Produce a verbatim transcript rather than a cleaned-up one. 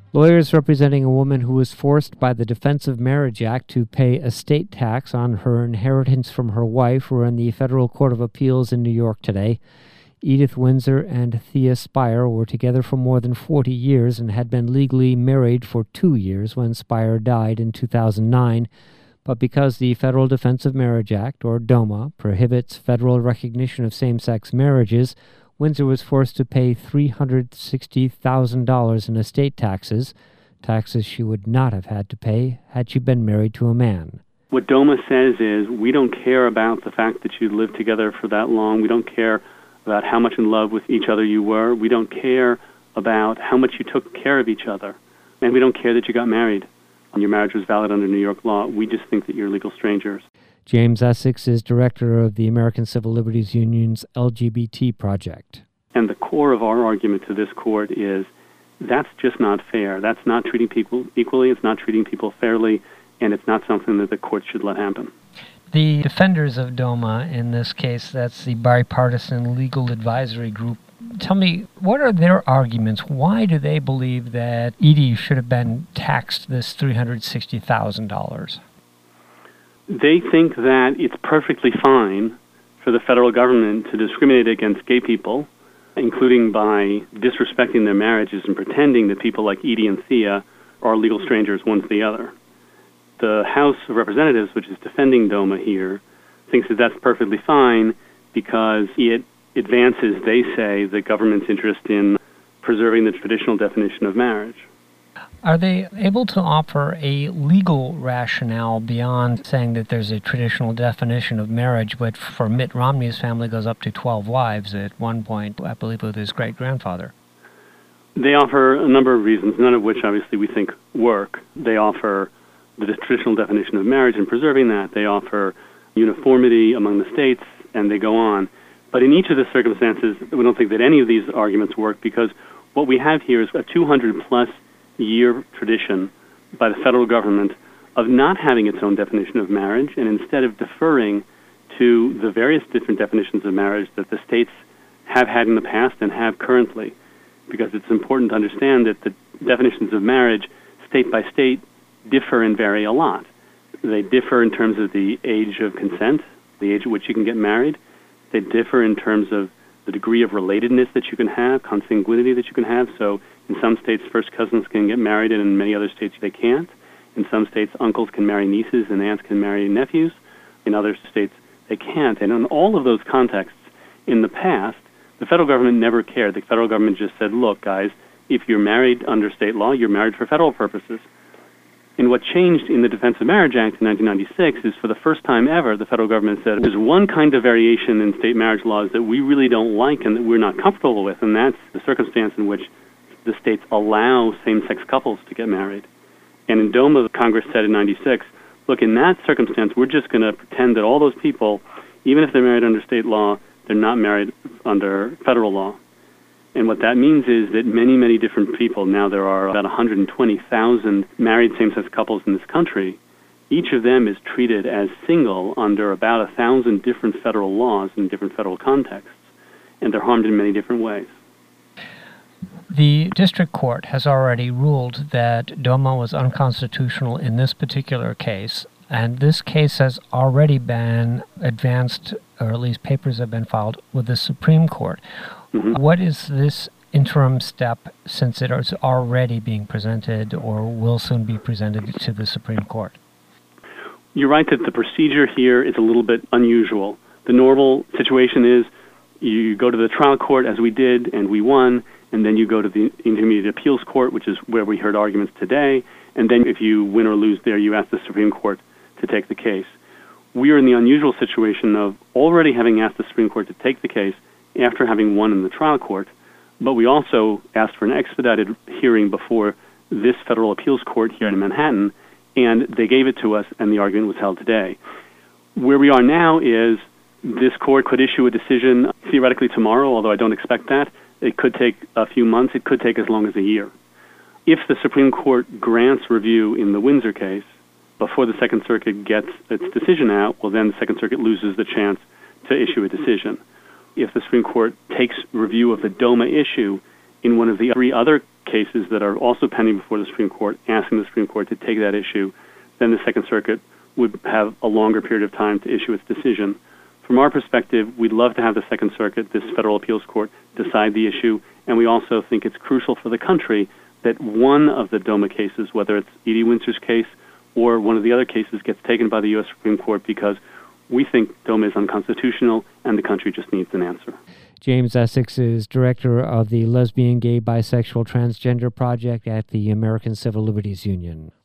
Lawyers representing a woman who was forced by the Defense of Marriage Act to pay estate tax on her inheritance from her wife were in the Federal Court of Appeals in New York today. Edith Windsor and Thea Spire were together for more than forty years and had been legally married for two years when Spire died in two thousand nine. But because the Federal Defense of Marriage Act, or DOMA, prohibits federal recognition of same-sex marriages, Windsor was forced to pay three hundred sixty thousand dollars in estate taxes, taxes she would not have had to pay had she been married to a man. What DOMA says is we don't care about the fact that you lived together for that long. We don't care about how much in love with each other you were. We don't care about how much you took care of each other. And we don't care that you got married and your marriage was valid under New York law. We just think that you're legal strangers. James Essex is director of the American Civil Liberties Union's L G B T project. And the core of our argument to this court is that's just not fair. That's not treating people equally. It's not treating people fairly. And it's not something that the court should let happen. The defenders of DOMA, in this case, that's the Bipartisan Legal Advisory Group. Tell me, what are their arguments? Why do they believe that Edie should have been taxed this three hundred sixty thousand dollars? They think that it's perfectly fine for the federal government to discriminate against gay people, including by disrespecting their marriages and pretending that people like Edie and Thea are legal strangers one to the other. The House of Representatives, which is defending DOMA here, thinks that that's perfectly fine because it advances, they say, the government's interest in preserving the traditional definition of marriage. Are they able to offer a legal rationale beyond saying that there's a traditional definition of marriage, but for Mitt Romney's family goes up to twelve wives at one point, I believe, with his great-grandfather? They offer a number of reasons, none of which obviously we think work. They offer the traditional definition of marriage and preserving that. They offer uniformity among the states, and they go on. But in each of the circumstances, we don't think that any of these arguments work because what we have here is a two hundred plus year tradition by the federal government of not having its own definition of marriage and instead of deferring to the various different definitions of marriage that the states have had in the past and have currently. Because it's important to understand that the definitions of marriage, state by state, differ and vary a lot. They differ in terms of the age of consent, the age at which you can get married. They differ in terms of the degree of relatedness that you can have, consanguinity that you can have. So in some states, first cousins can get married, and in many other states they can't. In some states, uncles can marry nieces and aunts can marry nephews. In other states, they can't. And in all of those contexts, in the past, the federal government never cared. The federal government just said, look, guys, if you're married under state law, you're married for federal purposes. And what changed in the Defense of Marriage Act in nineteen ninety-six is for the first time ever, the federal government said there's one kind of variation in state marriage laws that we really don't like and that we're not comfortable with, and that's the circumstance in which the states allow same-sex couples to get married. And in DOMA, Congress said in ninety-six, look, in that circumstance, we're just going to pretend that all those people, even if they're married under state law, they're not married under federal law. And what that means is that many, many different people, now there are about one hundred twenty thousand married same-sex couples in this country, each of them is treated as single under about one thousand different federal laws in different federal contexts, and they're harmed in many different ways. The district court has already ruled that DOMA was unconstitutional in this particular case, and this case has already been advanced, or at least papers have been filed, with the Supreme Court. Mm-hmm. What is this interim step, since it is already being presented or will soon be presented to the Supreme Court? You're right that the procedure here is a little bit unusual. The normal situation is you go to the trial court, as we did, and we won, and then you go to the Intermediate Appeals Court, which is where we heard arguments today, and then if you win or lose there, you ask the Supreme Court to take the case. We are in the unusual situation of already having asked the Supreme Court to take the case after having won in the trial court, but we also asked for an expedited hearing before this federal appeals court here in Manhattan, and they gave it to us, and the argument was held today. Where we are now is this court could issue a decision theoretically tomorrow, although I don't expect that. It could take a few months. It could take as long as a year. If the Supreme Court grants review in the Windsor case before the Second Circuit gets its decision out, well, then the Second Circuit loses the chance to issue a decision. If the Supreme Court takes review of the DOMA issue in one of the three other cases that are also pending before the Supreme Court, asking the Supreme Court to take that issue, then the Second Circuit would have a longer period of time to issue its decision. From our perspective, we'd love to have the Second Circuit, this federal appeals court, decide the issue, and we also think it's crucial for the country that one of the DOMA cases, whether it's Edie Windsor's case or one of the other cases, gets taken by the U S Supreme Court, because we think DOMA is unconstitutional and the country just needs an answer. James Essex is director of the Lesbian, Gay, Bisexual, Transgender Project at the American Civil Liberties Union.